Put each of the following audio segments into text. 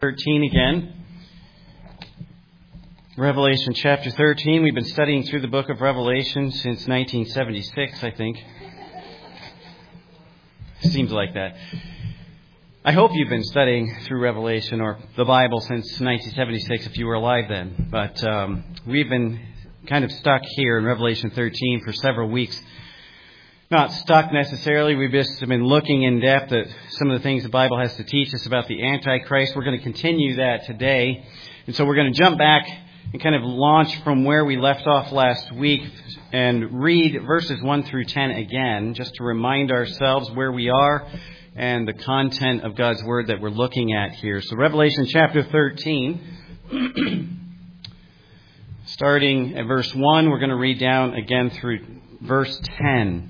13 again. Revelation chapter 13. We've been studying through the book of Revelation since 1976, I think. Seems like that. I hope you've been studying through Revelation or the Bible since 1976 if you were alive then. But we've been kind of stuck here in Revelation 13 for several weeks. Not stuck necessarily. We've just been looking in depth at some of the things the Bible has to teach us about the Antichrist. We're going to continue that today. And so we're going to jump back and kind of launch from where we left off last week and read verses 1 through 10 again, just to remind ourselves where we are and the content of God's Word that we're looking at here. So Revelation chapter 13, starting at verse 1, we're going to read down again through verse 10.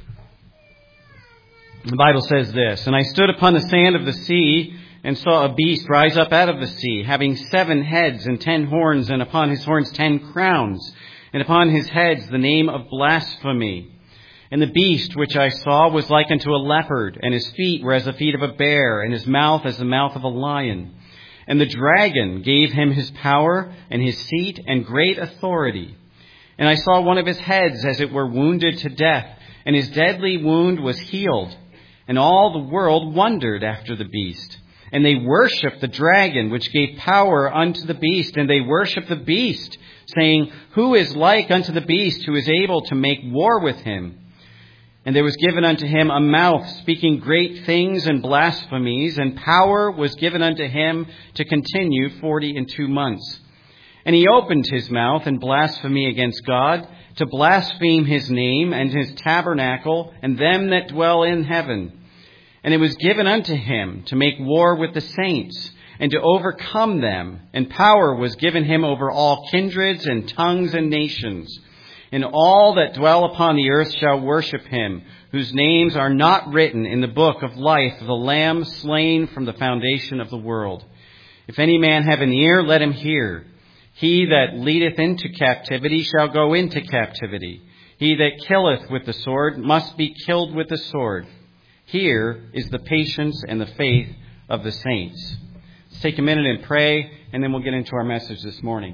The Bible says this, "And I stood upon the sand of the sea, and saw a beast rise up out of the sea, having 7 heads and 10 horns, and upon his horns 10 crowns, and upon his heads the name of blasphemy. And the beast which I saw was like unto a leopard, and his feet were as the feet of a bear, and his mouth as the mouth of a lion. And the dragon gave him his power, and his seat, and great authority. And I saw one of his heads as it were wounded to death, and his deadly wound was healed. And all the world wondered after the beast. And they worshipped the dragon, which gave power unto the beast. And they worshipped the beast, saying, Who is like unto the beast, who is able to make war with him? And there was given unto him a mouth, speaking great things and blasphemies. And power was given unto him to continue 42 months. And he opened his mouth in blasphemy against God, to blaspheme his name and his tabernacle, and them that dwell in heaven. And it was given unto him to make war with the saints, and to overcome them. And power was given him over all kindreds and tongues and nations. And all that dwell upon the earth shall worship him, whose names are not written in the book of life of the Lamb slain from the foundation of the world. If any man have an ear, let him hear. He that leadeth into captivity shall go into captivity. He that killeth with the sword must be killed with the sword. Here is the patience and the faith of the saints." Let's take a minute and pray, and then we'll get into our message this morning.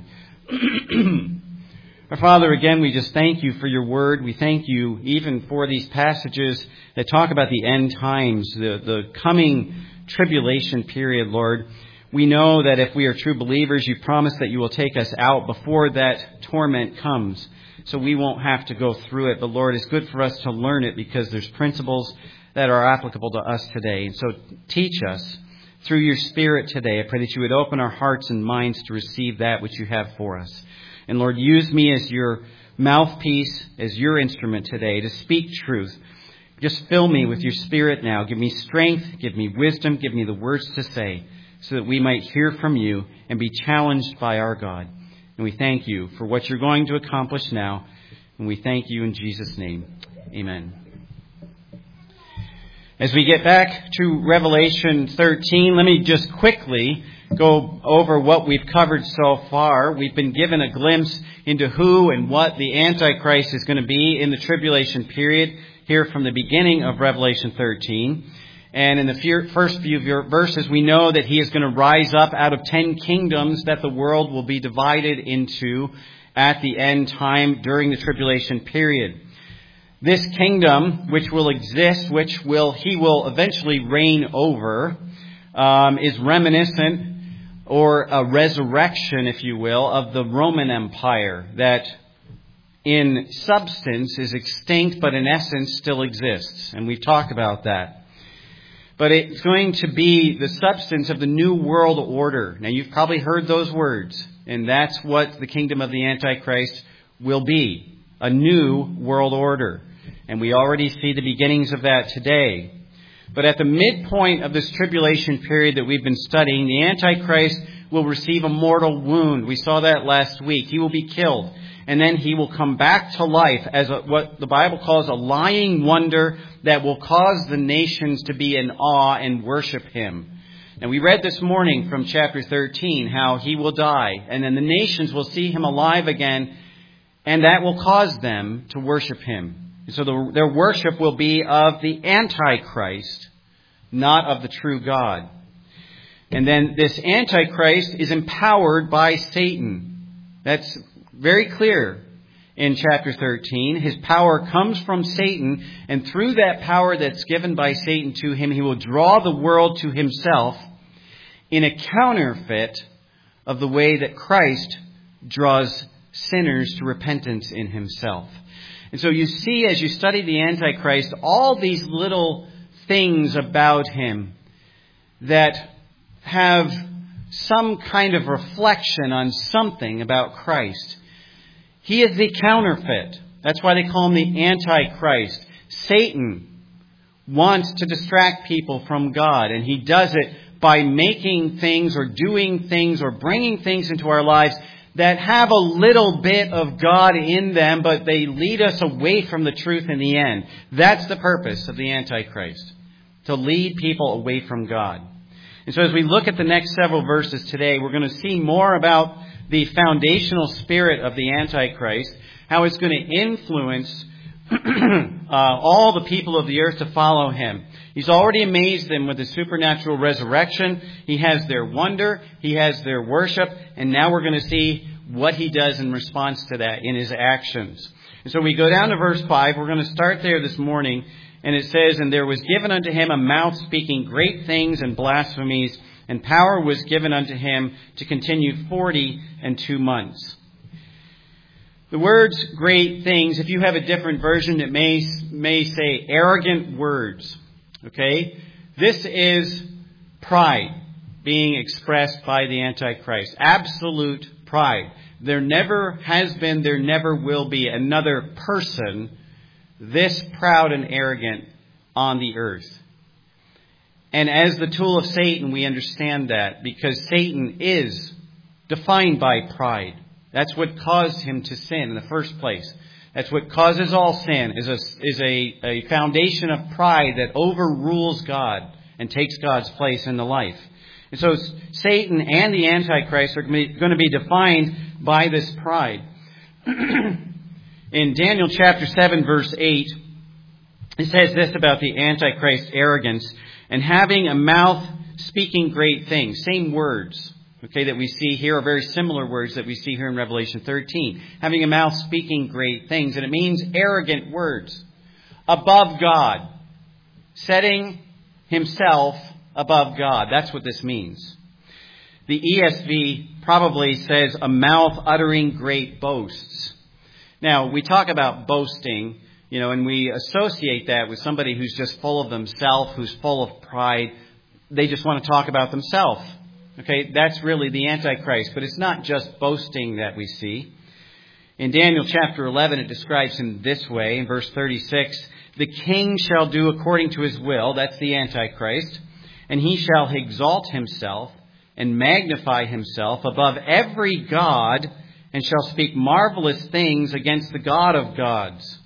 Our Father, again, we just thank you for your word. We thank you even for these passages that talk about the end times, the coming tribulation period, Lord. We know that if we are true believers, you promise that you will take us out before that torment comes, so we won't have to go through it. But Lord, it's good for us to learn it because there's principles that are applicable to us today. And so teach us through your Spirit today. I pray that you would open our hearts and minds to receive that which you have for us. And Lord, use me as your mouthpiece, as your instrument today to speak truth. Just fill me with your Spirit now. Give me strength, give me wisdom, give me the words to say, so that we might hear from you and be challenged by our God. And we thank you for what you're going to accomplish now. And we thank you in Jesus' name. Amen. As we get back to Revelation 13, let me just quickly go over what we've covered so far. We've been given a glimpse into who and what the Antichrist is going to be in the tribulation period here from the beginning of Revelation 13. And in the first few verses, we know that he is going to rise up out of 10 kingdoms that the world will be divided into at the end time during the tribulation period. This kingdom, which will exist, he will eventually reign over, is reminiscent or a resurrection, if you will, of the Roman Empire that in substance is extinct, but in essence still exists. And we've talked about that. But it's going to be the substance of the New World Order. Now, you've probably heard those words, and that's what the kingdom of the Antichrist will be, a new world order. And we already see the beginnings of that today. But at the midpoint of this tribulation period that we've been studying, the Antichrist will receive a mortal wound. We saw that last week. He will be killed. And then he will come back to life as what the Bible calls a lying wonder that will cause the nations to be in awe and worship him. And we read this morning from chapter 13 how he will die. And then the nations will see him alive again. And that will cause them to worship him. So their worship will be of the Antichrist, not of the true God. And then this Antichrist is empowered by Satan. That's very clear in chapter 13. His power comes from Satan, and through that power that's given by Satan to him, he will draw the world to himself in a counterfeit of the way that Christ draws sinners to repentance in himself. And so you see, as you study the Antichrist, all these little things about him that have some kind of reflection on something about Christ. He is the counterfeit. That's why they call him the Antichrist. Satan wants to distract people from God, and he does it by making things or doing things or bringing things into our lives that have a little bit of God in them, but they lead us away from the truth in the end. That's the purpose of the Antichrist, to lead people away from God. And so as we look at the next several verses today, we're going to see more about the foundational spirit of the Antichrist, how it's going to influence all the people of the earth to follow him. He's already amazed them with the supernatural resurrection. He has their wonder. He has their worship. And now we're going to see what he does in response to that in his actions. And so we go down to verse 5. We're going to start there this morning. And it says, "And there was given unto him a mouth speaking great things and blasphemies, and power was given unto him to continue 42 months." The words "great things," if you have a different version, it may say arrogant words. Okay? This is pride being expressed by the Antichrist. Absolute pride. There never has been, there never will be another person this proud and arrogant on the earth. And as the tool of Satan, we understand that because Satan is defined by pride. That's what caused him to sin in the first place. That's what causes all sin, is a foundation of pride that overrules God and takes God's place in the life. And so Satan and the Antichrist are going to be defined by this pride. In Daniel chapter 7, verse 8, it says this about the Antichrist's arrogance: "And having a mouth speaking great things." Same words, okay, that we see here are very similar words that we see here in Revelation 13. Having a mouth speaking great things. And it means arrogant words. Above God. Setting himself above God. That's what this means. The ESV probably says a mouth uttering great boasts. Now, we talk about boasting, and we associate that with somebody who's just full of themselves, who's full of pride. They just want to talk about themselves. Okay, that's really the Antichrist. But it's not just boasting that we see. In Daniel chapter 11, it describes him this way. In verse 36, "The king shall do according to his will." That's the Antichrist. "And he shall exalt himself and magnify himself above every god, and shall speak marvelous things against the God of gods."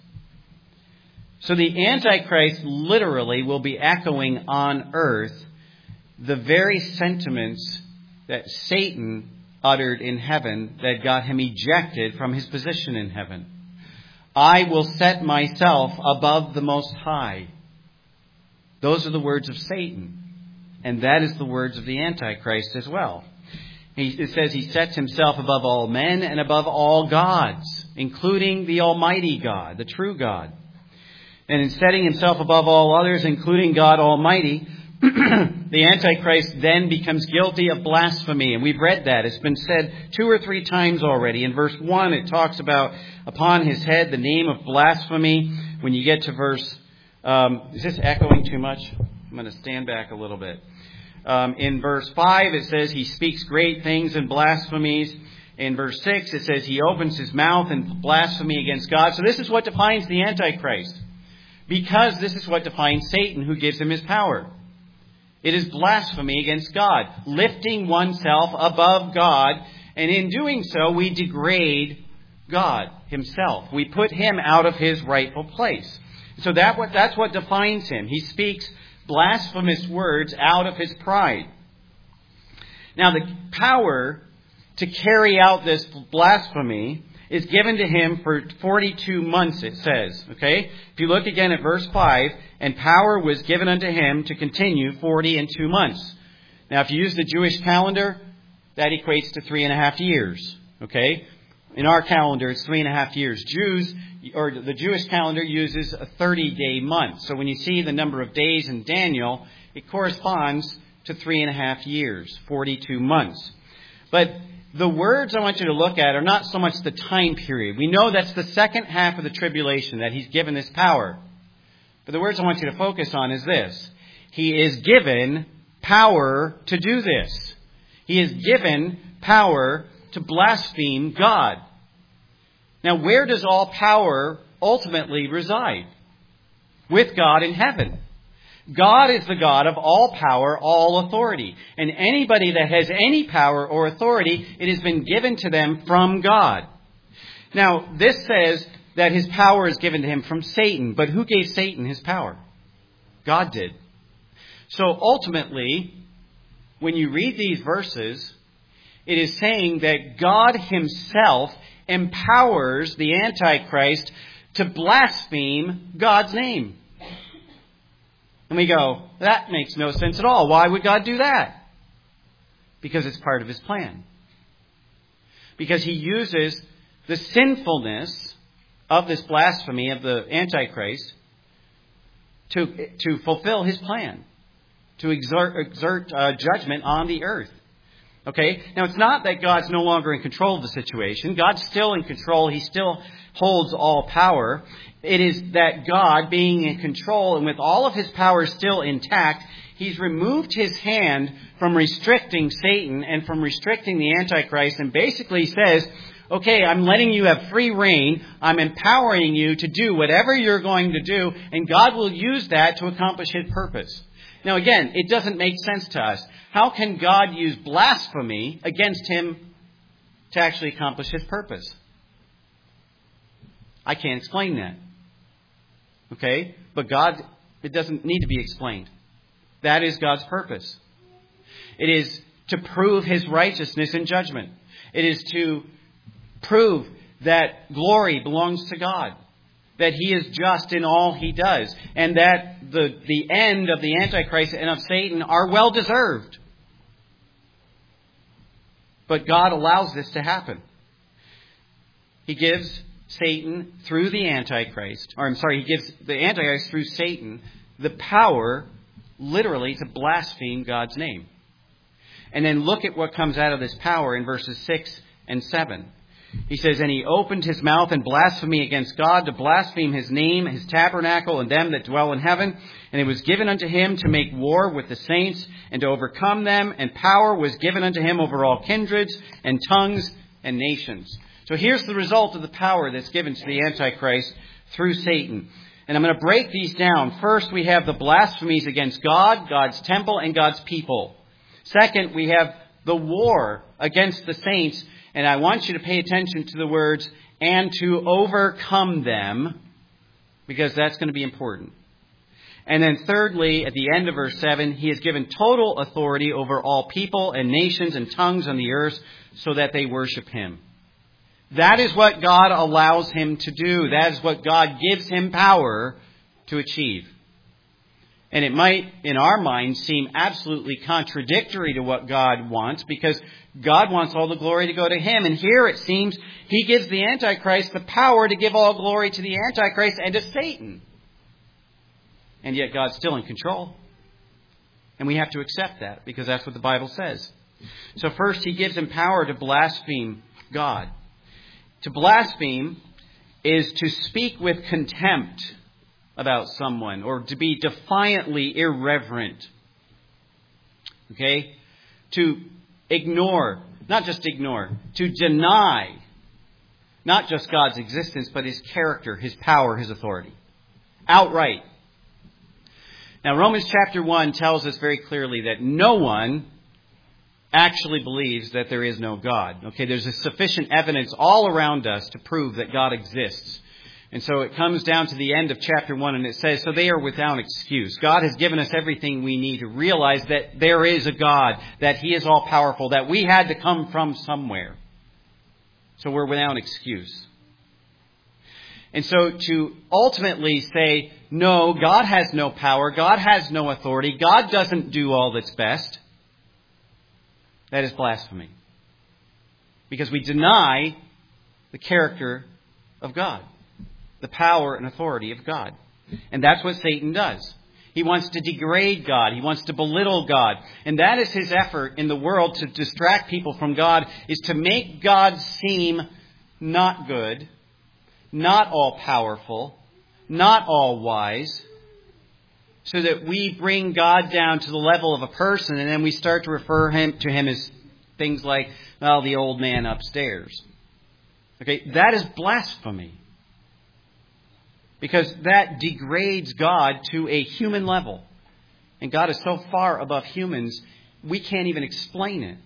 So the Antichrist literally will be echoing on earth the very sentiments that Satan uttered in heaven that got him ejected from his position in heaven. "I will set myself above the Most High." Those are the words of Satan. And that is the words of the Antichrist as well. It says he sets himself above all men and above all gods, including the Almighty God, the true God. And in setting himself above all others, including God Almighty, the Antichrist then becomes guilty of blasphemy. And we've read that. It's been said 2 or 3 times already. In verse 1, it talks about upon his head the name of blasphemy. When you get to verse... is this echoing too much? I'm going to stand back a little bit. In verse 5, it says he speaks great things and blasphemies. In verse 6, it says he opens his mouth in blasphemy against God. So this is what defines the Antichrist. Because this is what defines Satan, who gives him his power. It is blasphemy against God, lifting oneself above God. And in doing so, we degrade God himself. We put him out of his rightful place. So that's what defines him. He speaks blasphemous words out of his pride. Now, the power to carry out this blasphemy is given to him for 42 months, it says. Okay? If you look again at verse 5, "And power was given unto him to continue 42 months." Now, if you use the Jewish calendar, that equates to 3.5 years. Okay? In our calendar, it's 3.5 years. The Jewish calendar uses a 30-day month. So when you see the number of days in Daniel, it corresponds to 3.5 years, 42 months. But the words I want you to look at are not so much the time period. We know that's the second half of the tribulation, that he's given this power. But the words I want you to focus on is this. He is given power to do this. He is given power to blaspheme God. Now, where does all power ultimately reside? With God in heaven. God is the God of all power, all authority. And anybody that has any power or authority, it has been given to them from God. Now, this says that his power is given to him from Satan. But who gave Satan his power? God did. So ultimately, when you read these verses, it is saying that God himself empowers the Antichrist to blaspheme God's name. And we go, that makes no sense at all. Why would God do that? Because it's part of his plan. Because he uses the sinfulness of this blasphemy of the Antichrist to fulfill his plan, to exert judgment on the earth. Okay? Now, it's not that God's no longer in control of the situation. God's still in control. He still holds all power. It is that God, being in control and with all of his power still intact, he's removed his hand from restricting Satan and from restricting the Antichrist, and basically says, okay, I'm letting you have free reign. I'm empowering you to do whatever you're going to do, and God will use that to accomplish his purpose. Now, again, it doesn't make sense to us. How can God use blasphemy against him to actually accomplish his purpose? I can't explain that. Okay? But God, it doesn't need to be explained. That is God's purpose. It is to prove his righteousness in judgment. It is to prove that glory belongs to God. That he is just in all he does. And that the end of the Antichrist and of Satan are well deserved. But God allows this to happen. He gives Satan through the Antichrist, he gives the Antichrist through Satan the power, literally, to blaspheme God's name. And then look at what comes out of this power in verses 6 and 7. He says, and he opened his mouth in blasphemy against God, to blaspheme his name, his tabernacle, and them that dwell in heaven. And it was given unto him to make war with the saints, and to overcome them. And power was given unto him over all kindreds, and tongues, and nations. So here's the result of the power that's given to the Antichrist through Satan. And I'm going to break these down. First, we have the blasphemies against God, God's temple, and God's people. Second, we have the war against the saints. And I want you to pay attention to the words, and to overcome them, because that's going to be important. And then thirdly, at the end of verse 7, he has given total authority over all people and nations and tongues on the earth, so that they worship him. That is what God allows him to do. That is what God gives him power to achieve. And it might, in our minds, seem absolutely contradictory to what God wants, because God wants all the glory to go to him. And here it seems he gives the Antichrist the power to give all glory to the Antichrist and to Satan. And yet God's still in control. And we have to accept that, because that's what the Bible says. So first, he gives him power to blaspheme God. To blaspheme is to speak with contempt about someone, or to be defiantly irreverent. Okay? To ignore, not just ignore, to deny not just God's existence, but his character, his power, his authority. Outright. Now, Romans chapter 1 tells us very clearly that no one actually believes that there is no God. Okay, there's a sufficient evidence all around us to prove that God exists. And so it comes down to the end of chapter 1, and it says, so they are without excuse. God has given us everything we need to realize that there is a God, that he is all powerful, that we had to come from somewhere. So we're without excuse. And so to ultimately say, no, God has no power, God has no authority, God doesn't do all that's best, That is blasphemy. Because we deny the character of God, the power and authority of God. And that's what Satan does. He wants to degrade God. He wants to belittle God. And that is his effort in the world to distract people from God, is to make God seem not good, not all powerful, not all wise, so that we bring God down to the level of a person, and then we start to refer to him as things like, well, the old man upstairs. Okay, that is blasphemy. Because that degrades God to a human level. And God is so far above humans, we can't even explain it.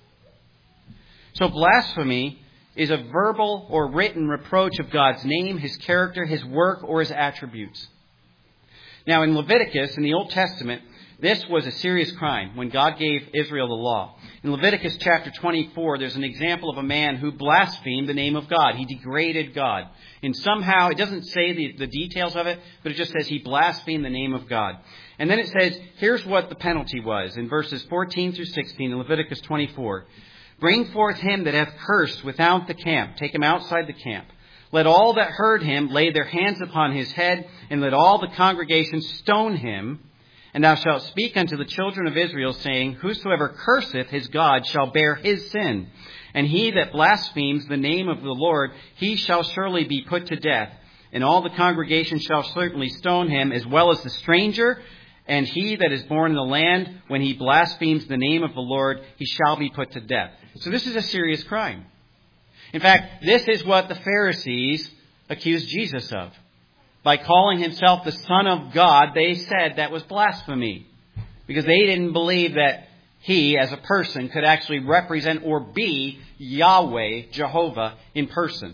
So blasphemy is a verbal or written reproach of God's name, His character, His work, or His attributes. Now in Leviticus, in the Old Testament, this was a serious crime when God gave Israel the law. In Leviticus chapter 24, there's an example of a man who blasphemed the name of God. He degraded God. And somehow, it doesn't say the details of it, but it just says he blasphemed the name of God. And then it says, here's what the penalty was in verses 14 through 16 in Leviticus 24. Bring forth him that hath cursed without the camp. Take him outside the camp. Let all that heard him lay their hands upon his head, and let all the congregation stone him. And thou shalt speak unto the children of Israel, saying, Whosoever curseth his God shall bear his sin. And he that blasphemes the name of the Lord, he shall surely be put to death. And all the congregation shall certainly stone him, as well as the stranger. And he that is born in the land, when he blasphemes the name of the Lord, he shall be put to death. So this is a serious crime. In fact, this is what the Pharisees accused Jesus of. By calling himself the Son of God, they said that was blasphemy. Because they didn't believe that he, as a person, could actually represent or be Yahweh, Jehovah, in person.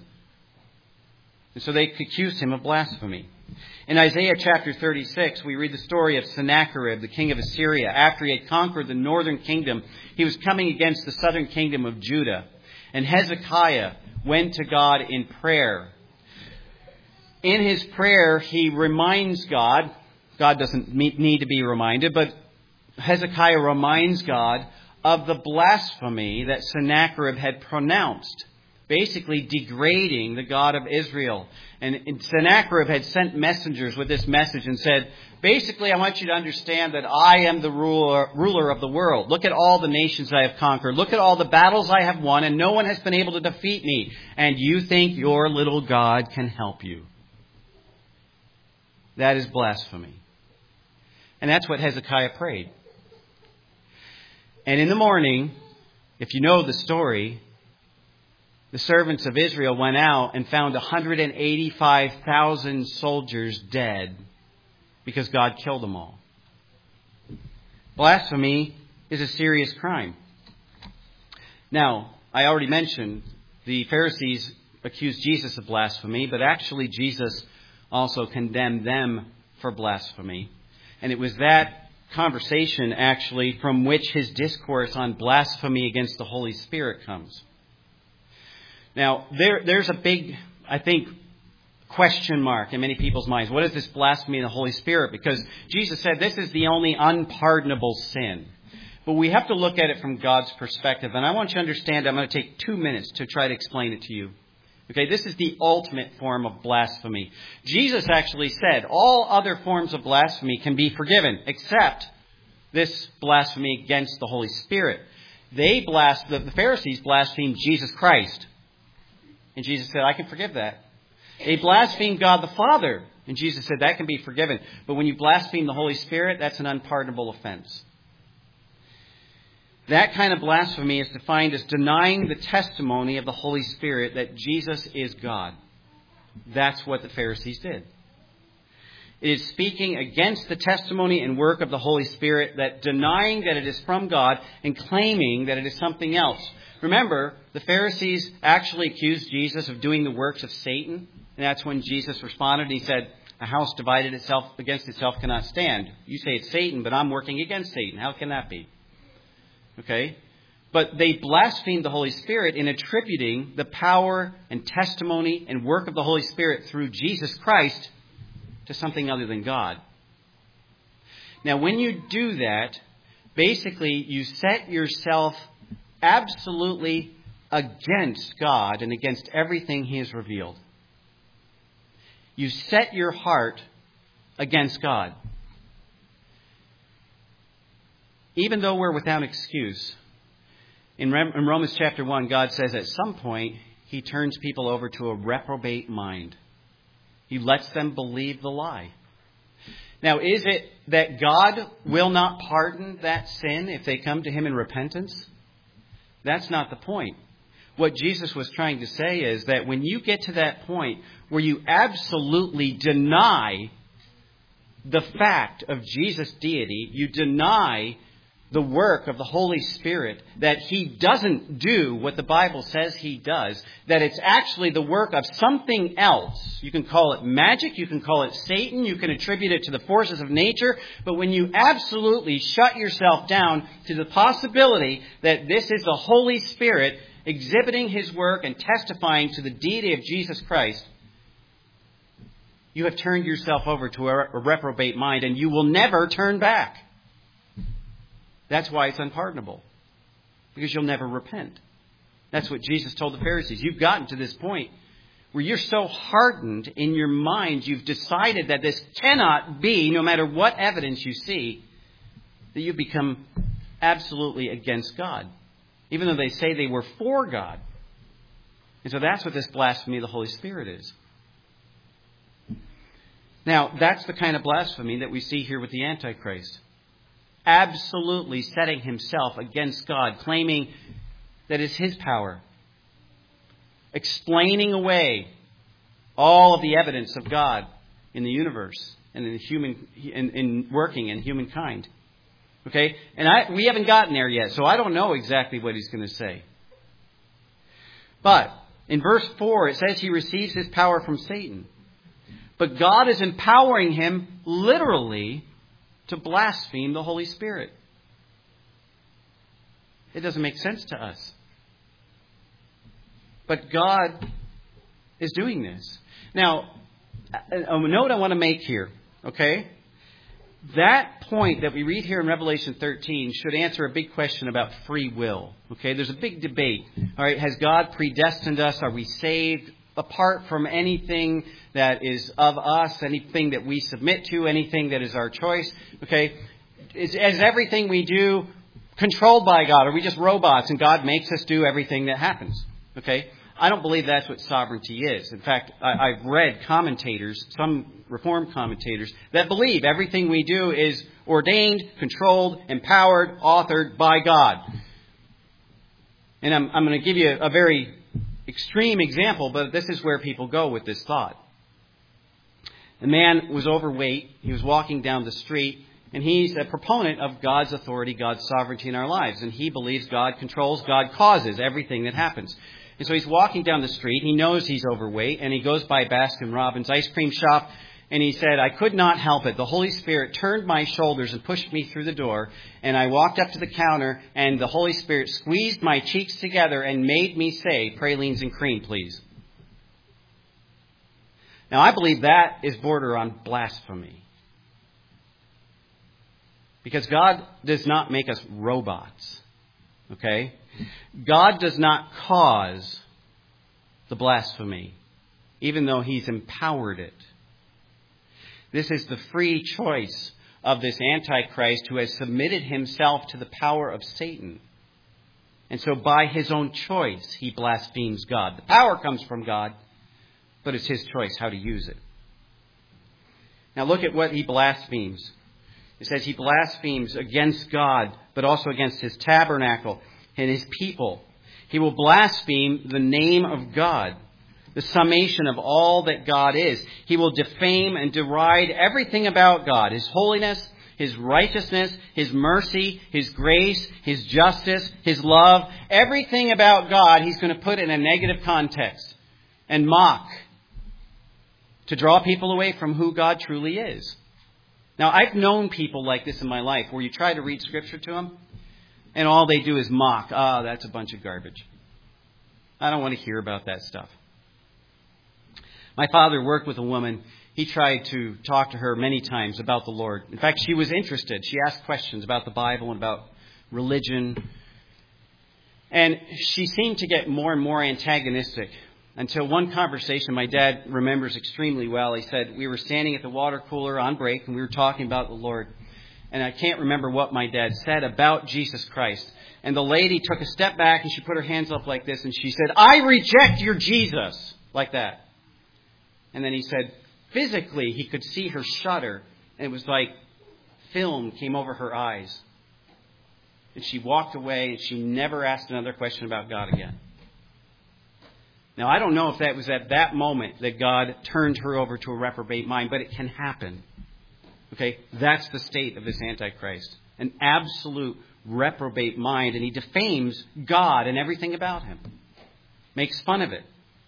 And so they accused him of blasphemy. In Isaiah chapter 36, we read the story of Sennacherib, the king of Assyria. After he had conquered the northern kingdom, he was coming against the southern kingdom of Judah. And Hezekiah went to God in prayer. In his prayer, he reminds God. God doesn't need to be reminded, but Hezekiah reminds God of the blasphemy that Sennacherib had pronounced, basically degrading the God of Israel. And Sennacherib had sent messengers with this message and said, basically, I want you to understand that I am the ruler of the world. Look at all the nations I have conquered. Look at all the battles I have won, and no one has been able to defeat me. And you think your little God can help you. That is blasphemy. And that's what Hezekiah prayed. And in the morning, if you know the story, the servants of Israel went out and found 185,000 soldiers dead because God killed them all. Blasphemy is a serious crime. Now, I already mentioned the Pharisees accused Jesus of blasphemy, but actually Jesus also condemned them for blasphemy. And it was that conversation, actually, from which his discourse on blasphemy against the Holy Spirit comes. Now, there's a big, I think, question mark in many people's minds. What is this blasphemy of the Holy Spirit? Because Jesus said this is the only unpardonable sin. But we have to look at it from God's perspective. And I want you to understand, I'm going to take 2 minutes to try to explain it to you. Okay, this is the ultimate form of blasphemy. Jesus actually said all other forms of blasphemy can be forgiven, except this blasphemy against the Holy Spirit. The Pharisees blasphemed Jesus Christ. And Jesus said, I can forgive that. They blasphemed God the Father. And Jesus said, that can be forgiven. But when you blaspheme the Holy Spirit, that's an unpardonable offense. That kind of blasphemy is defined as denying the testimony of the Holy Spirit that Jesus is God. That's what the Pharisees did. It is speaking against the testimony and work of the Holy Spirit, that denying that it is from God and claiming that it is something else. Remember, the Pharisees actually accused Jesus of doing the works of Satan. And that's when Jesus responded. He said, a house divided itself against itself cannot stand. You say it's Satan, but I'm working against Satan. How can that be? Okay? But they blasphemed the Holy Spirit in attributing the power and testimony and work of the Holy Spirit through Jesus Christ to something other than God. Now, when you do that, basically you set yourself absolutely against God and against everything He has revealed. You set your heart against God. Even though we're without excuse, in Romans chapter 1, God says at some point He turns people over to a reprobate mind. He lets them believe the lie. Now, is it that God will not pardon that sin if they come to Him in repentance? That's not the point. What Jesus was trying to say is that when you get to that point where you absolutely deny the fact of Jesus' deity, you deny the work of the Holy Spirit, that He doesn't do what the Bible says He does, that it's actually the work of something else. You can call it magic, you can call it Satan, you can attribute it to the forces of nature, but when you absolutely shut yourself down to the possibility that this is the Holy Spirit exhibiting His work and testifying to the deity of Jesus Christ, you have turned yourself over to a reprobate mind, and you will never turn back. That's why it's unpardonable. Because you'll never repent. That's what Jesus told the Pharisees. You've gotten to this point where you're so hardened in your mind, you've decided that this cannot be, no matter what evidence you see, that you've become absolutely against God. Even though they say they were for God. And so that's what this blasphemy of the Holy Spirit is. Now, that's the kind of blasphemy that we see here with the Antichrist. Absolutely setting himself against God, claiming that it's his power. Explaining away all of the evidence of God in the universe and in working in humankind. Okay? And we haven't gotten there yet, so I don't know exactly what he's going to say. But in verse 4, it says he receives his power from Satan. But God is empowering him literally to blaspheme the Holy Spirit. It doesn't make sense to us. But God is doing this. Now, a note I want to make here, okay? That point that we read here in Revelation 13 should answer a big question about free will. Okay, there's a big debate. All right, has God predestined us? Are we saved apart from anything that is of us, anything that we submit to, anything that is our choice? Okay, is everything we do controlled by God? Are we just robots and God makes us do everything that happens? Okay, I don't believe that's what sovereignty is. In fact, I've read commentators, some Reformed commentators, that believe everything we do is ordained, controlled, empowered, authored by God. And I'm going to give you a very extreme example, but this is where people go with this thought. The man was overweight. He was walking down the street, and he's a proponent of God's authority, God's sovereignty in our lives. And he believes God controls, God causes everything that happens. And so he's walking down the street. He knows he's overweight, and he goes by Baskin-Robbins ice cream shop, and he said, I could not help it. The Holy Spirit turned my shoulders and pushed me through the door, and I walked up to the counter, and the Holy Spirit squeezed my cheeks together and made me say, pralines and cream, please. Now, I believe that is border on blasphemy. Because God does not make us robots. Okay? God does not cause the blasphemy, even though He's empowered it. This is the free choice of this Antichrist who has submitted himself to the power of Satan. And so by his own choice, he blasphemes God. The power comes from God, but it's his choice how to use it. Now look at what he blasphemes. It says he blasphemes against God, but also against His tabernacle and His people. He will blaspheme the name of God, the summation of all that God is. He will defame and deride everything about God, His holiness, His righteousness, His mercy, His grace, His justice, His love. Everything about God he's going to put in a negative context and mock to draw people away from who God truly is. Now, I've known people like this in my life where you try to read Scripture to them and all they do is mock. Ah, that's a bunch of garbage. I don't want to hear about that stuff. My father worked with a woman. He tried to talk to her many times about the Lord. In fact, she was interested. She asked questions about the Bible and about religion. And she seemed to get more and more antagonistic until one conversation my dad remembers extremely well. He said, we were standing at the water cooler on break and we were talking about the Lord. And I can't remember what my dad said about Jesus Christ. And the lady took a step back and she put her hands up like this and she said, I reject your Jesus. Like that. And then he said, physically, he could see her shudder. And it was like film came over her eyes. And she walked away and she never asked another question about God again. Now, I don't know if that was at that moment that God turned her over to a reprobate mind, but it can happen. Okay, that's the state of this Antichrist. An absolute reprobate mind, and he defames God and everything about him. Makes fun of it.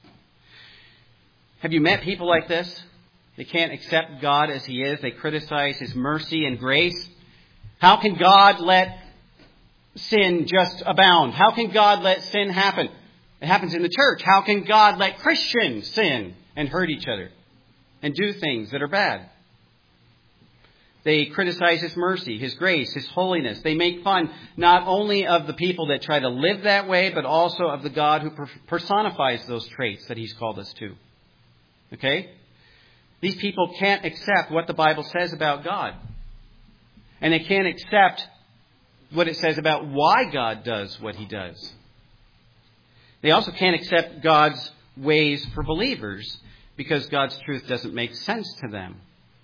Have you met people like this? They can't accept God as he is. They criticize his mercy and grace. How can God let sin just abound? How can God let sin happen? It happens in the church. How can God let Christians sin and hurt each other and do things that are bad? They criticize his mercy, his grace, his holiness. They make fun not only of the people that try to live that way, but also of the God who personifies those traits that he's called us to. Okay? These people can't accept what the Bible says about God. And they can't accept what it says about why God does what he does. They also can't accept God's ways for believers because God's truth doesn't make sense to them.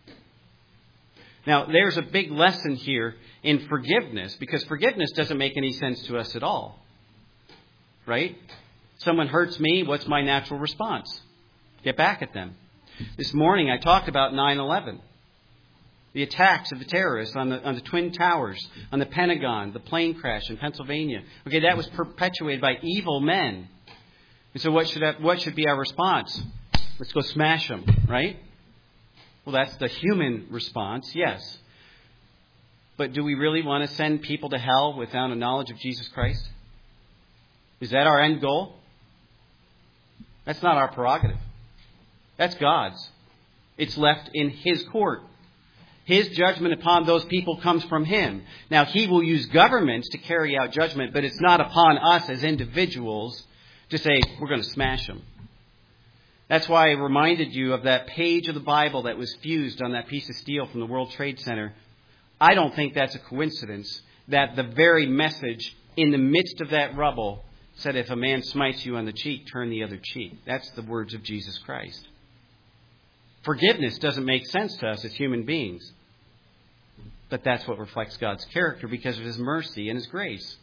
Now, there's a big lesson here in forgiveness because forgiveness doesn't make any sense to us at all. Right? Someone hurts me, what's my natural response? Get back at them. This morning I talked about 9/11. The attacks of the terrorists on the Twin Towers, on the Pentagon, the plane crash in Pennsylvania. Okay, that was perpetuated by evil men. And so what should be our response? Let's go smash them, right? Well, that's the human response, yes. But do we really want to send people to hell without a knowledge of Jesus Christ? Is that our end goal? That's not our prerogative. That's God's. It's left in his court. His judgment upon those people comes from him. Now, he will use governments to carry out judgment, but it's not upon us as individuals to say, we're going to smash them. That's why I reminded you of that page of the Bible that was fused on that piece of steel from the World Trade Center. I don't think that's a coincidence that the very message in the midst of that rubble said, if a man smites you on the cheek, turn the other cheek. That's the words of Jesus Christ. Forgiveness doesn't make sense to us as human beings. But that's what reflects God's character because of his mercy and his grace.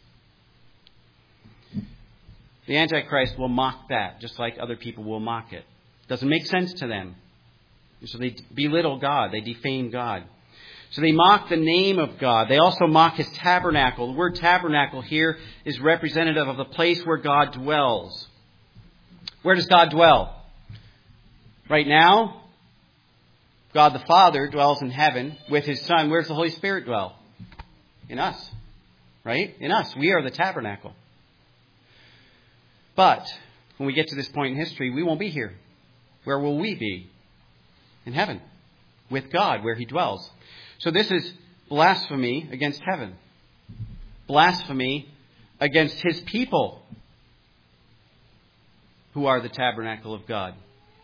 The Antichrist will mock that, just like other people will mock it. Doesn't make sense to them. So they belittle God. They defame God. So they mock the name of God. They also mock his tabernacle. The word tabernacle here is representative of the place where God dwells. Where does God dwell? Right now, God the Father dwells in heaven with his Son. Where's the Holy Spirit dwell? In us. Right? In us. We are the tabernacle. But when we get to this point in history, we won't be here. Where will we be? In heaven. With God, where he dwells. So this is blasphemy against heaven. Blasphemy against his people who are the tabernacle of God.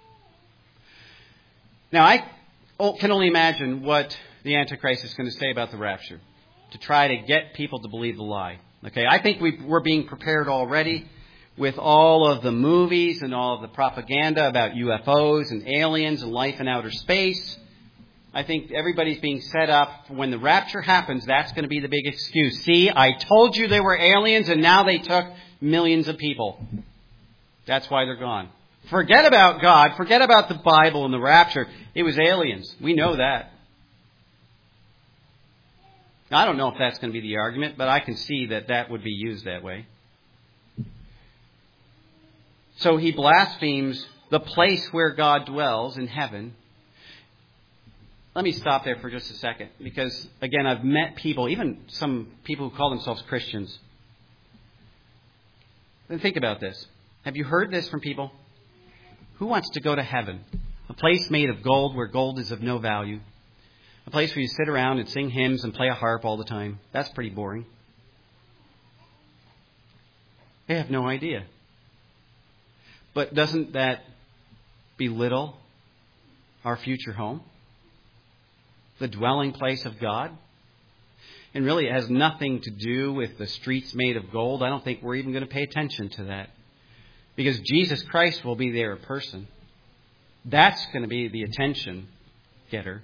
Now, I can only imagine what the Antichrist is going to say about the rapture to try to get people to believe the lie. Okay, I think we're being prepared already with all of the movies and all of the propaganda about UFOs and aliens and life in outer space. I think everybody's being set up for when the rapture happens, that's going to be the big excuse. See, I told you they were aliens and now they took millions of people. That's why they're gone. Forget about God. Forget about the Bible and the rapture. It was aliens. We know that. Now, I don't know if that's going to be the argument, but I can see that would be used that way. So he blasphemes the place where God dwells in heaven. Let me stop there for just a second because, again, I've met people, even some people who call themselves Christians. Then think about this. Have you heard this from people? Who wants to go to heaven? A place made of gold where gold is of no value. A place where you sit around and sing hymns and play a harp all the time. That's pretty boring. They have no idea. But doesn't that belittle our future home? The dwelling place of God? And really it has nothing to do with the streets made of gold. I don't think we're even going to pay attention to that. Because Jesus Christ will be there in person. That's going to be the attention getter.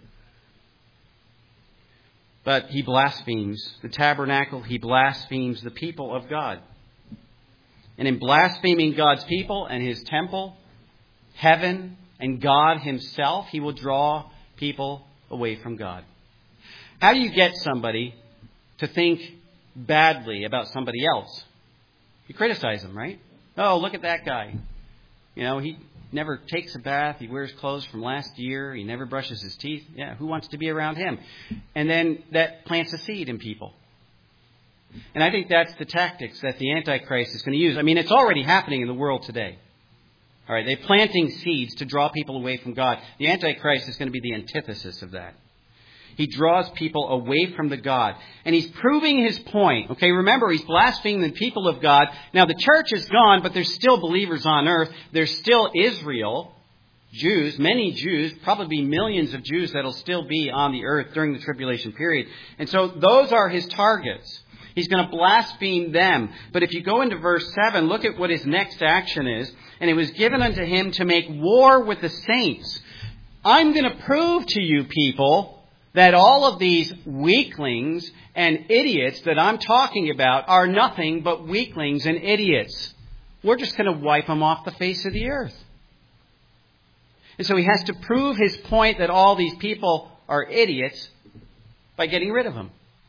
But he blasphemes the tabernacle. He blasphemes the people of God. And in blaspheming God's people and his temple, heaven and God himself, he will draw people away from God. How do you get somebody to think badly about somebody else? You criticize them, right? Oh, look at that guy. He never takes a bath. He wears clothes from last year. He never brushes his teeth. Yeah, who wants to be around him? And then that plants a seed in people. And I think that's the tactics that the Antichrist is going to use. I mean, it's already happening in the world today. All right, they're planting seeds to draw people away from God. The Antichrist is going to be the antithesis of that. He draws people away from the God. And he's proving his point. Okay, remember, he's blaspheming the people of God. Now, the church is gone, but there's still believers on earth. There's still Israel, Jews, many Jews, probably millions of Jews that'll still be on the earth during the tribulation period. And so those are his targets. He's going to blaspheme them. But if you go into verse 7, look at what his next action is. And it was given unto him to make war with the saints. I'm going to prove to you people that all of these weaklings and idiots that I'm talking about are nothing but weaklings and idiots. We're just going to wipe them off the face of the earth. And so he has to prove his point that all these people are idiots by getting rid of them.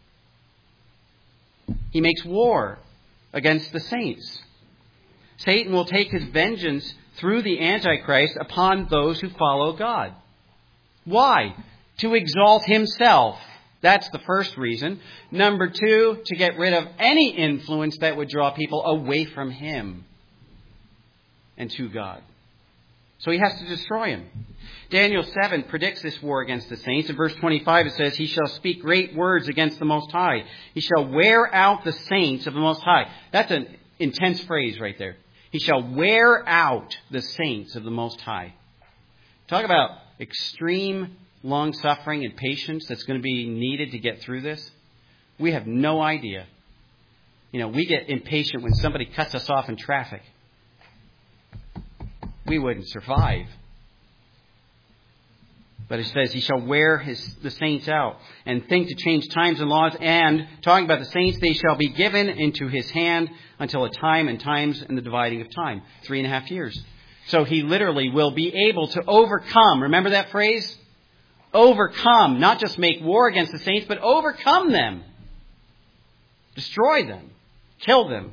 He makes war against the saints. Satan will take his vengeance through the Antichrist upon those who follow God. Why? To exalt himself. That's the first reason. Number 2, to get rid of any influence that would draw people away from him and to God. So he has to destroy him. Daniel 7 predicts this war against the saints. In verse 25 it says, he shall speak great words against the Most High. He shall wear out the saints of the Most High. That's an intense phrase right there. He shall wear out the saints of the Most High. Talk about extreme long-suffering and patience that's going to be needed to get through this. We have no idea. We get impatient when somebody cuts us off in traffic. We wouldn't survive. But it says he shall wear the saints out and think to change times and laws. And talking about the saints, they shall be given into his hand until a time and times and the dividing of time. 3.5 years. So he literally will be able to overcome. Remember that phrase? Overcome. Not just make war against the saints, but overcome them. Destroy them. Kill them.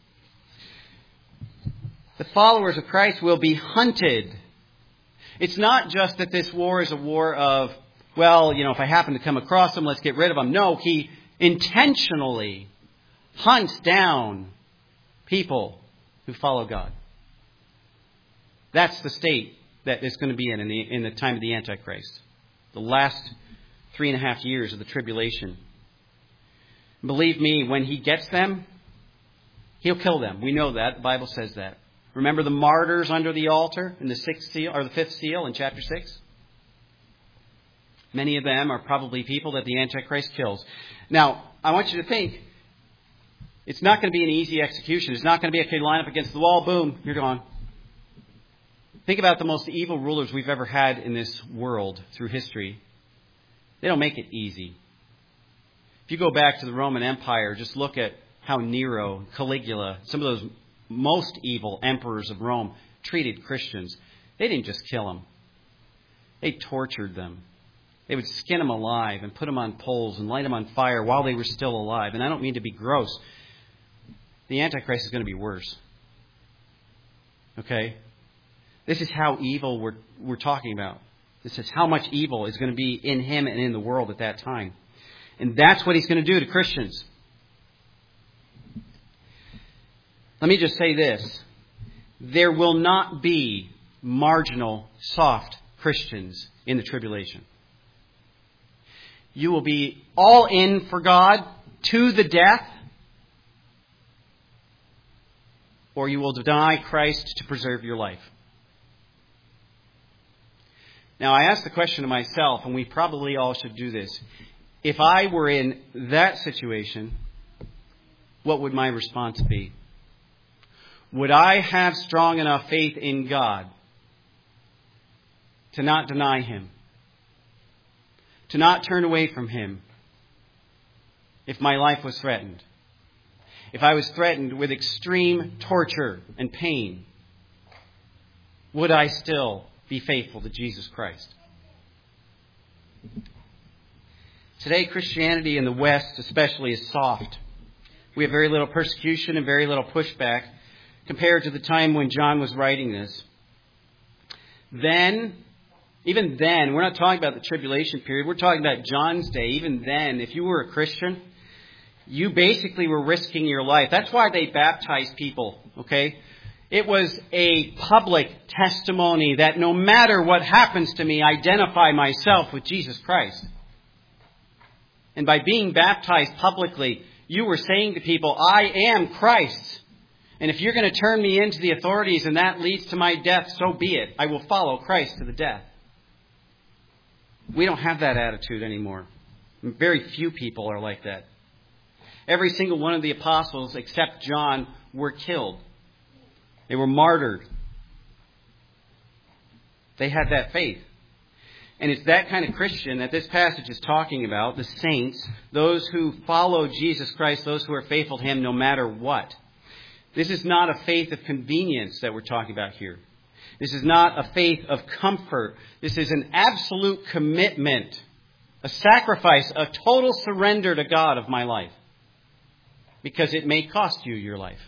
The followers of Christ will be hunted. It's not just that this war is a war of, if I happen to come across them, let's get rid of them. No, he intentionally hunts down people who follow God. That's the state that it's going to be in the time of the Antichrist. The last 3.5 years of the tribulation. Believe me, when he gets them, he'll kill them. We know that. The Bible says that. Remember the martyrs under the altar in the 6th seal or the 5th seal in chapter 6? Many of them are probably people that the Antichrist kills. Now, I want you to think, it's not going to be an easy execution. It's not going to be, okay, line up against the wall, boom, you're gone. Think about the most evil rulers we've ever had in this world through history. They don't make it easy. If you go back to the Roman Empire, just look at how Nero, Caligula, some of those most evil emperors of Rome treated Christians. They didn't just kill them. They tortured them. They would skin them alive and put them on poles and light them on fire while they were still alive. And I don't mean to be gross. The Antichrist is going to be worse. Okay? This is how evil we're talking about. This is how much evil is going to be in him and in the world at that time. And that's what he's going to do to Christians. Let me just say this. There will not be marginal, soft Christians in the tribulation. You will be all in for God to the death. or you will deny Christ to preserve your life. Now, I ask the question to myself, and we probably all should do this. If I were in that situation, what would my response be? Would I have strong enough faith in God to not deny Him, to not turn away from Him if my life was threatened? If I was threatened with extreme torture and pain, would I still be faithful to Jesus Christ? Today, Christianity in the West especially is soft. We have very little persecution and very little pushback compared to the time when John was writing this. Even then, we're not talking about the tribulation period. We're talking about John's day. Even then, if you were a Christian, you basically were risking your life. That's why they baptized people, okay? It was a public testimony that no matter what happens to me, I identify myself with Jesus Christ. And by being baptized publicly, you were saying to people, I am Christ. And if you're going to turn me into the authorities and that leads to my death, so be it. I will follow Christ to the death. We don't have that attitude anymore. Very few people are like that. Every single one of the apostles, except John, were killed. They were martyred. They had that faith. And it's that kind of Christian that this passage is talking about, the saints, those who follow Jesus Christ, those who are faithful to Him no matter what. This is not a faith of convenience that we're talking about here. This is not a faith of comfort. This is an absolute commitment, a sacrifice, a total surrender to God of my life. Because it may cost you your life.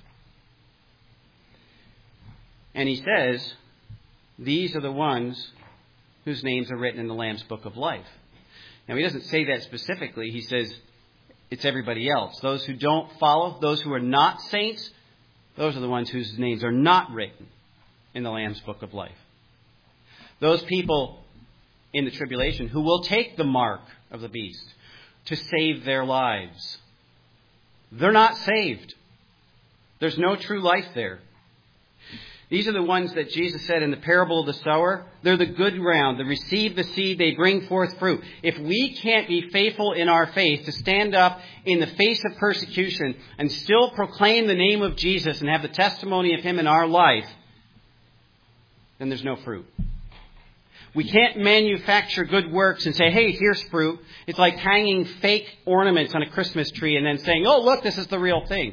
And he says, these are the ones whose names are written in the Lamb's Book of Life. Now, he doesn't say that specifically. He says it's everybody else. Those who don't follow, those who are not saints, those are the ones whose names are not written in the Lamb's Book of Life. Those people in the tribulation who will take the mark of the beast to save their lives. They're not saved. There's no true life there. These are the ones that Jesus said in the parable of the sower. They're the good ground. They receive the seed. They bring forth fruit. If we can't be faithful in our faith to stand up in the face of persecution and still proclaim the name of Jesus and have the testimony of Him in our life, then there's no fruit. We can't manufacture good works and say, hey, here's fruit. It's like hanging fake ornaments on a Christmas tree and then saying, oh, look, this is the real thing.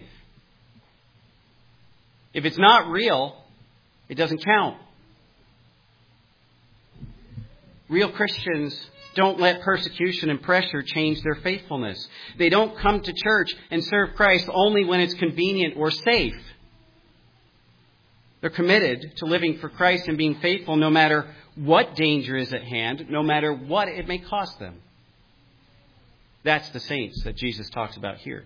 If it's not real, it doesn't count. Real Christians don't let persecution and pressure change their faithfulness. They don't come to church and serve Christ only when it's convenient or safe. They're committed to living for Christ and being faithful no matter what danger is at hand, no matter what it may cost them. That's the saints that Jesus talks about here.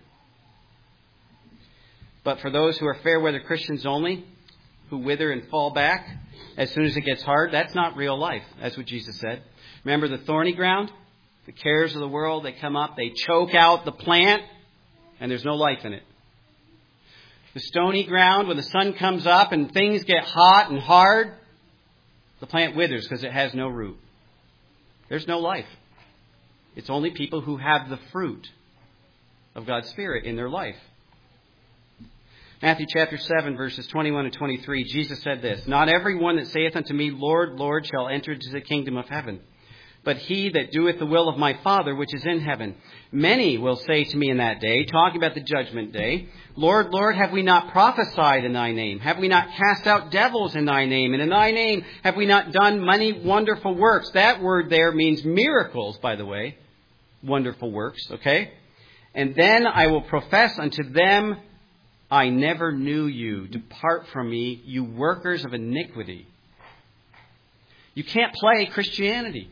But for those who are fair weather Christians only, who wither and fall back as soon as it gets hard, that's not real life. That's what Jesus said. Remember the thorny ground? The cares of the world, they come up, they choke out the plant, and there's no life in it. The stony ground, when the sun comes up and things get hot and hard, the plant withers because it has no root. There's no life. It's only people who have the fruit of God's Spirit in their life. Matthew chapter 7, verses 21 and 23, Jesus said this, not every one that saith unto me, Lord, Lord, shall enter into the kingdom of heaven, but he that doeth the will of my Father which is in heaven. Many will say to me in that day, talking about the judgment day, Lord, Lord, have we not prophesied in thy name? Have we not cast out devils in thy name? And in thy name have we not done many wonderful works? That word there means miracles, by the way. Wonderful works, okay? And then I will profess unto them, I never knew you. Depart from me, you workers of iniquity. You can't play Christianity.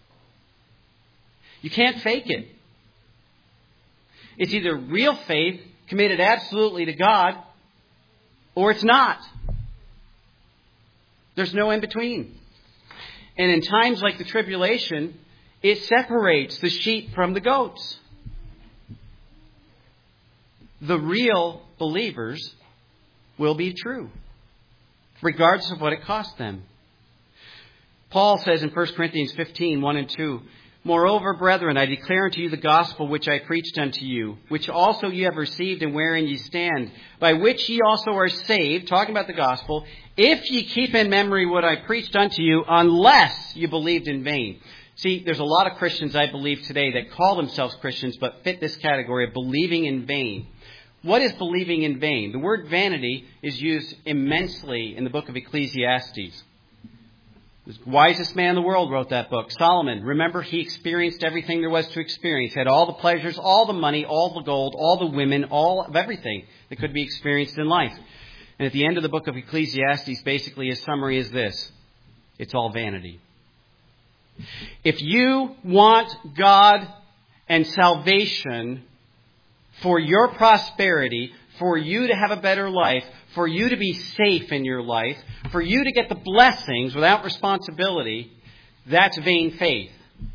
You can't fake it. It's either real faith, committed absolutely to God, or it's not. There's no in between. And in times like the tribulation, it separates the sheep from the goats. The real believers will be true, regardless of what it cost them. Paul says in 1 Corinthians 15, 1 and 2, Moreover, brethren, I declare unto you the gospel which I preached unto you, which also ye have received and wherein ye stand, by which ye also are saved, talking about the gospel, if ye keep in memory what I preached unto you, unless you believed in vain. See, there's a lot of Christians, I believe, today that call themselves Christians but fit this category of believing in vain. What is believing in vain? The word vanity is used immensely in the book of Ecclesiastes. The wisest man in the world wrote that book, Solomon. Remember, he experienced everything there was to experience. He had all the pleasures, all the money, all the gold, all the women, all of everything that could be experienced in life. And at the end of the book of Ecclesiastes, basically his summary is this: it's all vanity. If you want God and salvation for your prosperity, for you to have a better life, for you to be safe in your life, for you to get the blessings without responsibility, that's vain faith.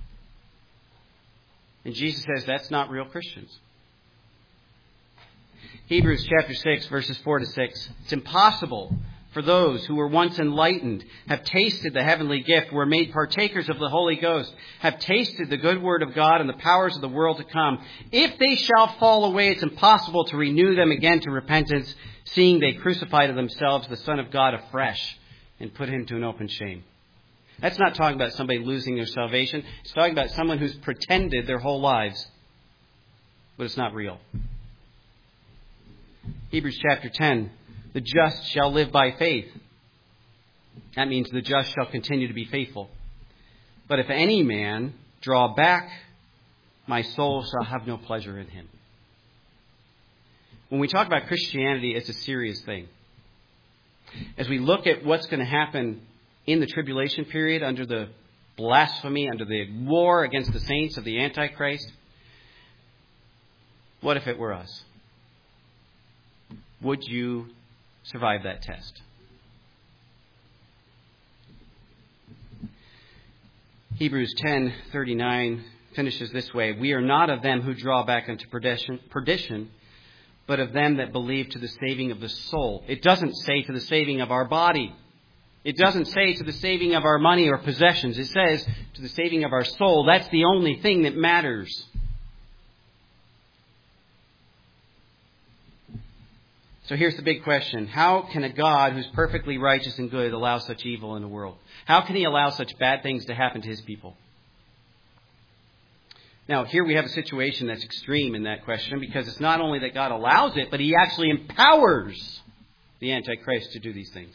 And Jesus says that's not real Christians. Hebrews chapter 6, verses 4 to 6. It's impossible for those who were once enlightened, have tasted the heavenly gift, were made partakers of the Holy Ghost, have tasted the good word of God and the powers of the world to come. If they shall fall away, it's impossible to renew them again to repentance, seeing they crucify to themselves the Son of God afresh and put him to an open shame. That's not talking about somebody losing their salvation. It's talking about someone who's pretended their whole lives, but it's not real. Hebrews chapter 10. The just shall live by faith. That means the just shall continue to be faithful. But if any man draw back, my soul shall have no pleasure in him. When we talk about Christianity, it's a serious thing. As we look at what's going to happen in the tribulation period under the blasphemy, under the war against the saints of the Antichrist, what if it were us? Would you survive that test? Hebrews 10:39 finishes this way: We are not of them who draw back unto perdition, but of them that believe to the saving of the soul. It doesn't say to the saving of our body. It doesn't say to the saving of our money or possessions. It says to the saving of our soul. That's the only thing that matters. So here's the big question. How can a God who's perfectly righteous and good allow such evil in the world? How can he allow such bad things to happen to his people? Now, here we have a situation that's extreme in that question, because it's not only that God allows it, but he actually empowers the Antichrist to do these things.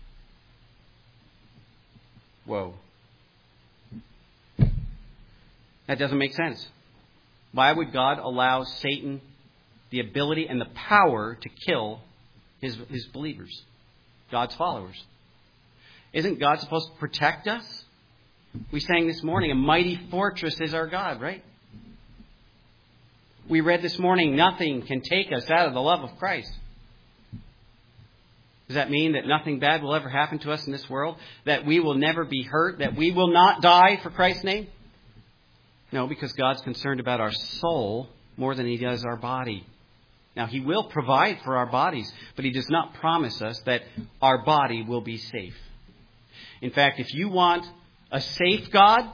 Whoa. That doesn't make sense. Why would God allow Satan the ability and the power to kill his believers, God's followers? Isn't God supposed to protect us? We sang this morning, a mighty fortress is our God, right? We read this morning, nothing can take us out of the love of Christ. Does that mean that nothing bad will ever happen to us in this world? That we will never be hurt? That we will not die for Christ's name? No, because God's concerned about our soul more than he does our body. Now, he will provide for our bodies, but he does not promise us that our body will be safe. In fact, if you want a safe God,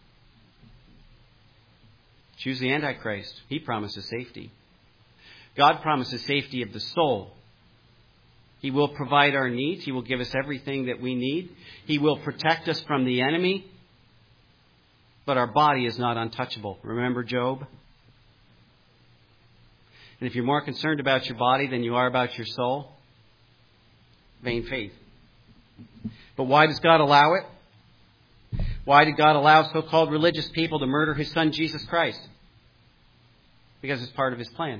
choose the Antichrist. He promises safety. God promises safety of the soul. He will provide our needs. He will give us everything that we need. He will protect us from the enemy. But our body is not untouchable. Remember Job? And if you're more concerned about your body than you are about your soul, vain faith. But why does God allow it? Why did God allow so-called religious people to murder his son Jesus Christ? Because it's part of his plan.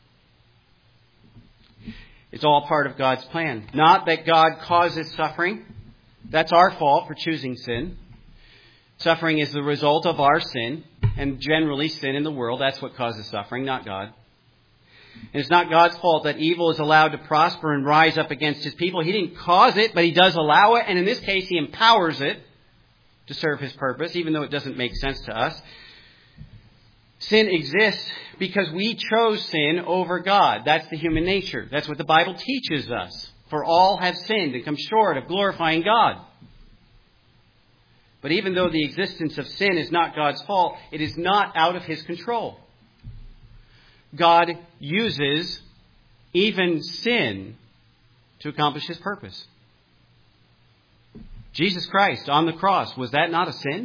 It's all part of God's plan. Not that God causes suffering. That's our fault for choosing sin. Suffering is the result of our sin, and generally sin in the world. That's what causes suffering, not God. And it's not God's fault that evil is allowed to prosper and rise up against his people. He didn't cause it, but he does allow it. And in this case, he empowers it to serve his purpose, even though it doesn't make sense to us. Sin exists because we chose sin over God. That's the human nature. That's what the Bible teaches us. For all have sinned and come short of glorifying God. But even though the existence of sin is not God's fault, it is not out of His control. God uses even sin to accomplish His purpose. Jesus Christ on the cross, was that not a sin?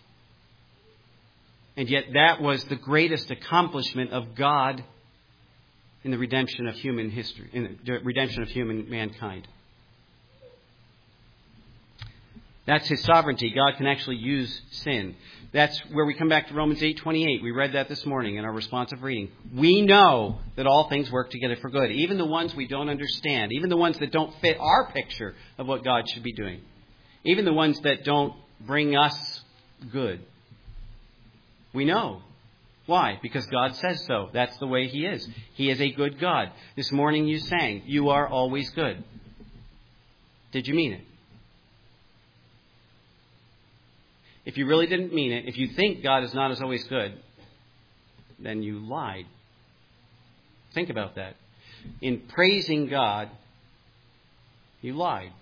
And yet that was the greatest accomplishment of God in the redemption of human history, in the redemption of human mankind. That's His sovereignty. God can actually use sin. That's where we come back to Romans 8:28. We read that this morning in our responsive reading. We know that all things work together for good, even the ones we don't understand, even the ones that don't fit our picture of what God should be doing, even the ones that don't bring us good. We know. Why? Because God says so. That's the way He is. He is a good God. This morning you sang, "You are always good." Did you mean it? If you really didn't mean it, if you think God is not as always good, then you lied. Think about that. In praising God, you lied.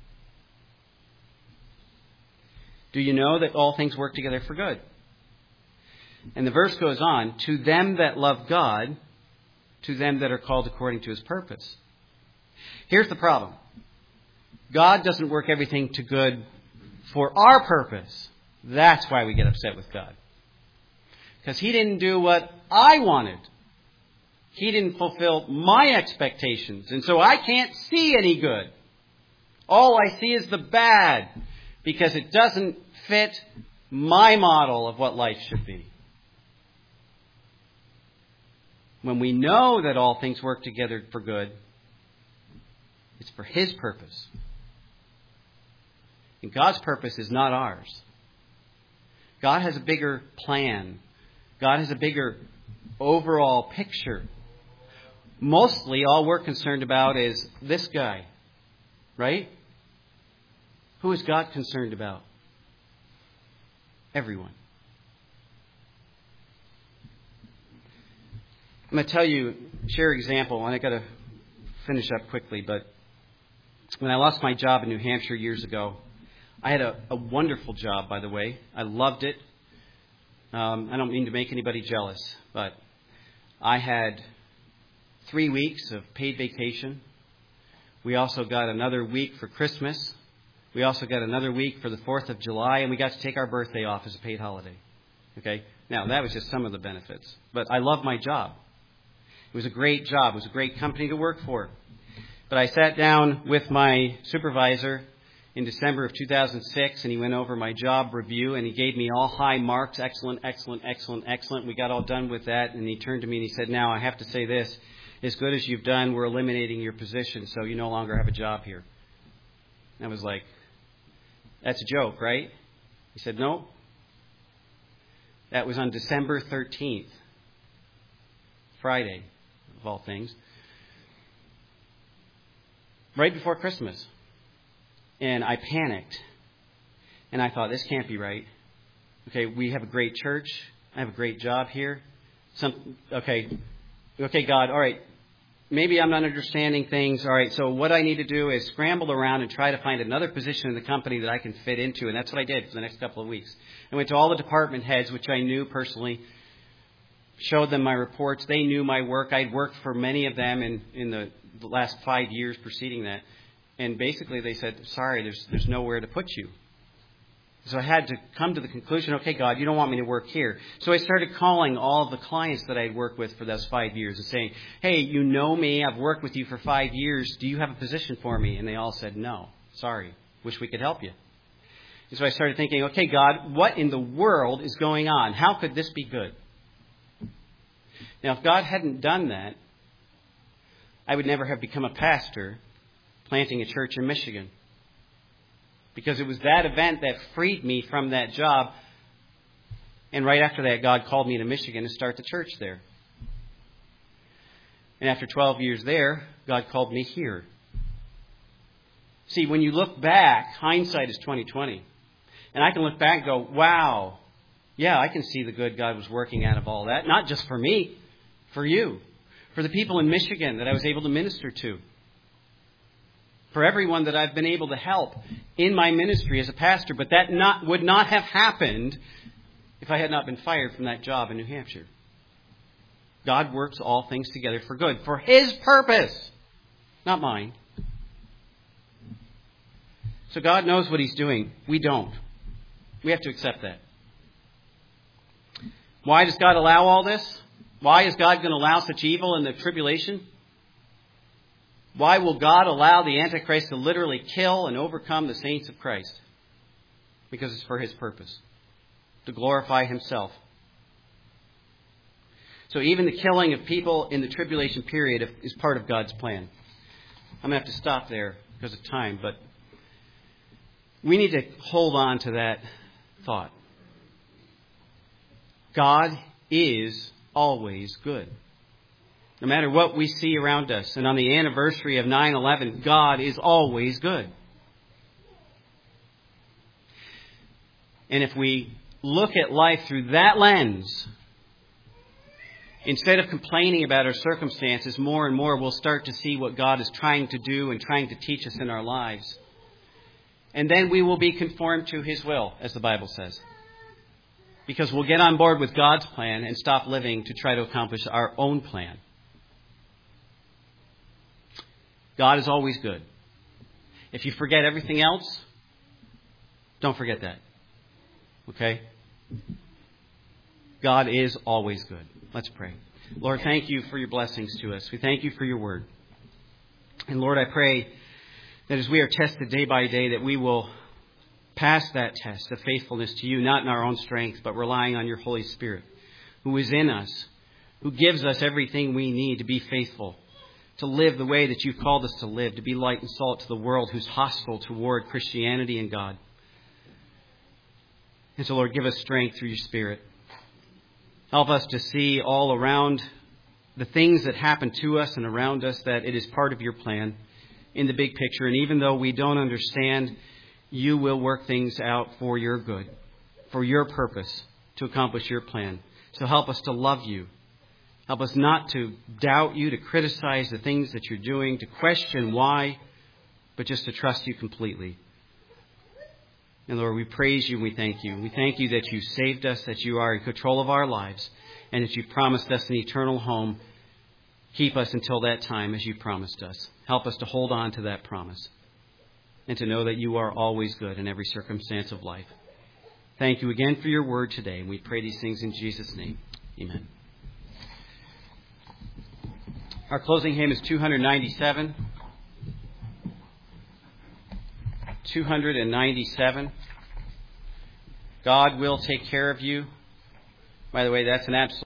Do you know that all things work together for good? And the verse goes on, to them that love God, to them that are called according to His purpose. Here's the problem. God doesn't work everything to good for our purpose. That's why we get upset with God. Because He didn't do what I wanted. He didn't fulfill my expectations. And so I can't see any good. All I see is the bad. Because it doesn't fit my model of what life should be. When we know that all things work together for good, it's for His purpose. And God's purpose is not ours. God has a bigger plan. God has a bigger overall picture. Mostly all we're concerned about is this guy. Right? Who is God concerned about? Everyone. I'm going to share an example, and I've got to finish up quickly, but when I lost my job in New Hampshire years ago, I had a wonderful job, by the way. I loved it. I don't mean to make anybody jealous, but I had 3 weeks of paid vacation. We also got another week for Christmas. We also got another week for the 4th of July, and we got to take our birthday off as a paid holiday. Okay? Now, that was just some of the benefits. But I loved my job. It was a great job. It was a great company to work for. But I sat down with my supervisor in December of 2006, and he went over my job review, and he gave me all high marks, excellent, excellent, excellent, excellent. We got all done with that, and he turned to me and he said, "Now, I have to say this. As good as you've done, we're eliminating your position, so you no longer have a job here." And I was like, "That's a joke, right?" He said, "No." That was on December 13th, Friday, of all things, right before Christmas. And I panicked. And I thought, this can't be right. Okay, we have a great church. I have a great job here. Okay, God, all right. Maybe I'm not understanding things. All right, so what I need to do is scramble around and try to find another position in the company that I can fit into. And that's what I did for the next couple of weeks. I went to all the department heads, which I knew personally, showed them my reports. They knew my work. I'd worked for many of them in the last 5 years preceding that. And basically they said, "Sorry, there's nowhere to put you." So I had to come to the conclusion, okay, God, you don't want me to work here. So I started calling all of the clients that I'd worked with for those 5 years and saying, "Hey, you know me. I've worked with you for 5 years. Do you have a position for me?" And they all said, "No. Sorry. Wish we could help you." And so I started thinking, okay, God, what in the world is going on? How could this be good? Now, if God hadn't done that, I would never have become a pastor planting a church in Michigan. Because it was that event that freed me from that job. And right after that, God called me to Michigan to start the church there. And after 12 years there, God called me here. See, when you look back, hindsight is 20/20. And I can look back and go, wow, yeah, I can see the good God was working out of all that. Not just for me, for you. For the people in Michigan that I was able to minister to. for everyone that I've been able to help in my ministry as a pastor. But that would not have happened if I had not been fired from that job in New Hampshire. God works all things together for good, for His purpose, not mine. So God knows what He's doing. We don't. We have to accept that. Why does God allow all this? Why is God going to allow such evil in the tribulation? Why will God allow the Antichrist to literally kill and overcome the saints of Christ? Because it's for His purpose, to glorify Himself. So even the killing of people in the tribulation period is part of God's plan. I'm going to have to stop there because of time, but we need to hold on to that thought. God is always good. No matter what we see around us. And on the anniversary of 9/11, God is always good. And if we look at life through that lens, instead of complaining about our circumstances, more and more we'll start to see what God is trying to do and trying to teach us in our lives. And then we will be conformed to His will, as the Bible says. Because we'll get on board with God's plan and stop living to try to accomplish our own plan. God is always good. If you forget everything else, don't forget that. Okay? God is always good. Let's pray. Lord, thank You for Your blessings to us. We thank You for Your word. And Lord, I pray that as we are tested day by day, that we will pass that test of faithfulness to You, not in our own strength, but relying on Your Holy Spirit, who is in us, who gives us everything we need to be faithful, to live the way that You've called us to live, to be light and salt to the world who's hostile toward Christianity and God. And so, Lord, give us strength through Your Spirit. Help us to see all around the things that happen to us and around us that it is part of Your plan in the big picture. And even though we don't understand, You will work things out for Your good, for Your purpose, to accomplish Your plan. So help us to love You. Help us not to doubt You, to criticize the things that You're doing, to question why, but just to trust You completely. And Lord, we praise You and we thank You. We thank You that You saved us, that You are in control of our lives, and that You've promised us an eternal home. Keep us until that time as You promised us. Help us to hold on to that promise and to know that You are always good in every circumstance of life. Thank You again for Your word today. And we pray these things in Jesus' name. Amen. Our closing hymn is 297. 297. God will take care of you. By the way, that's an absolute